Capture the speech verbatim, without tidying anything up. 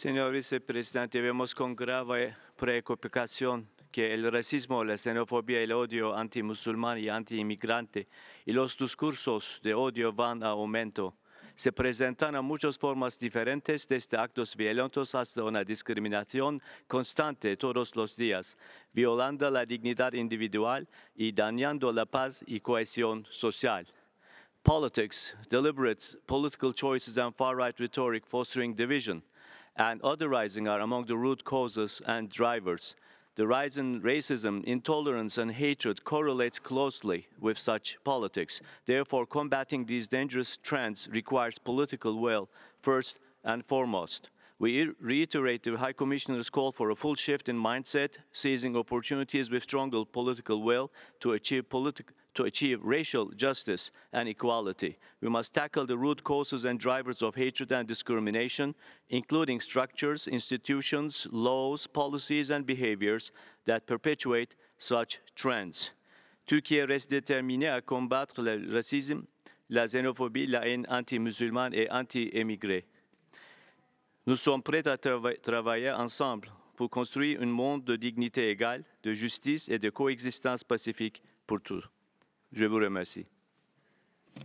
Señor vicepresidente, vemos con grave preocupación que el racismo, la xenofobia, el odio antimusulmán y antiinmigrante y los discursos de odio van a aumento. Se presentan a muchas formas diferentes, desde actos violentos hasta una discriminación constante todos los días, violando la dignidad individual y dañando la paz y cohesión social. Politics, deliberate political choices and far-right rhetoric fostering division and otherizing are among the root causes and drivers. The rise in racism, intolerance, and hatred correlates closely with such politics. Therefore, combating these dangerous trends requires political will, first and foremost. We reiterate the High Commissioner's call for a full shift in mindset, seizing opportunities with stronger political will to achieve political to achieve racial justice and equality. We must tackle the root causes and drivers of hatred and discrimination, including structures, institutions, laws, policies, and behaviors that perpetuate such trends. Türkiye reste déterminée à combattre le racisme, la xénophobie, la haine anti-musulmane et anti-émigrée. Nous sommes prêts à trava travailler ensemble pour construire un monde de dignité égale, de justice et de coexistence pacifique pour tous. Je vous remercie.